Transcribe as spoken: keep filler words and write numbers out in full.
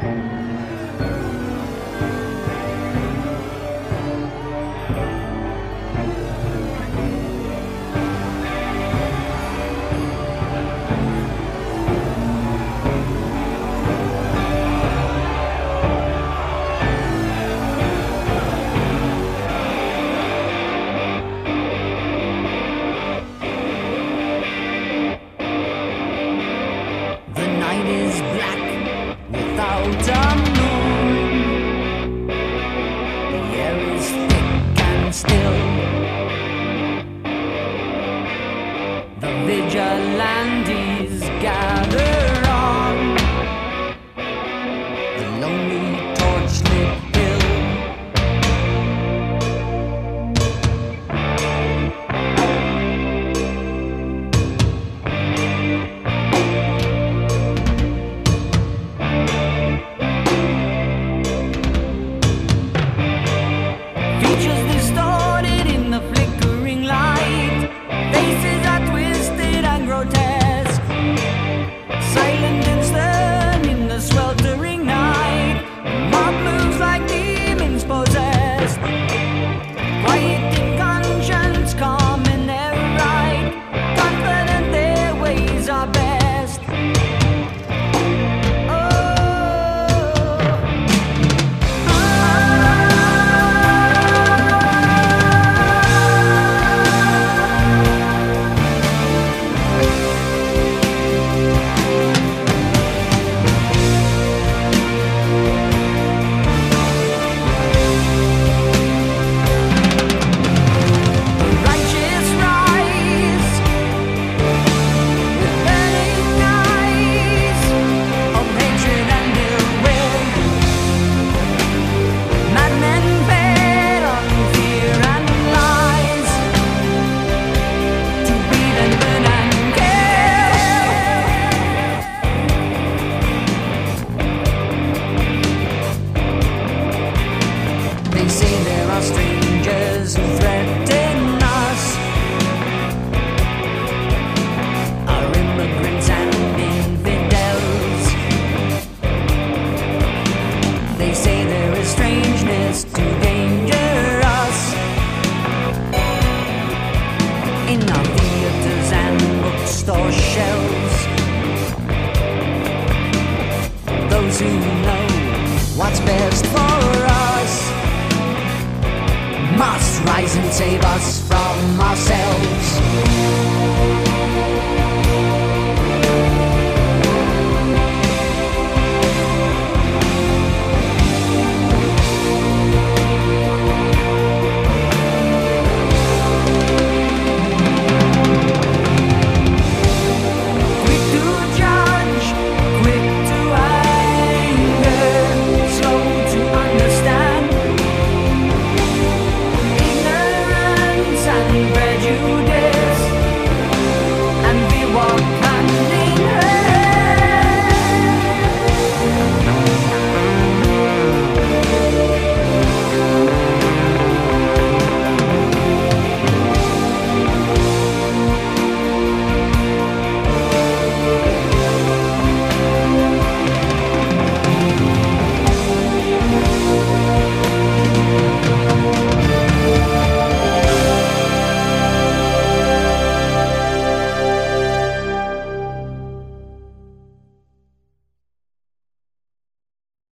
Vigilantes gather on the lonely torch-lit hill. Features distorted in the flickering light. Faces are twisted and grotesque, silent and stern in the sweltering night. Mob moves like demons possessed, quiet in conscience, calm in their right, confident their ways are best. They say there are strangers who threaten us, are immigrants and infidels. They say there is strangeness to danger us in our theaters and bookstore shelves. Those who know what's best for us must rise and save us from ourselves.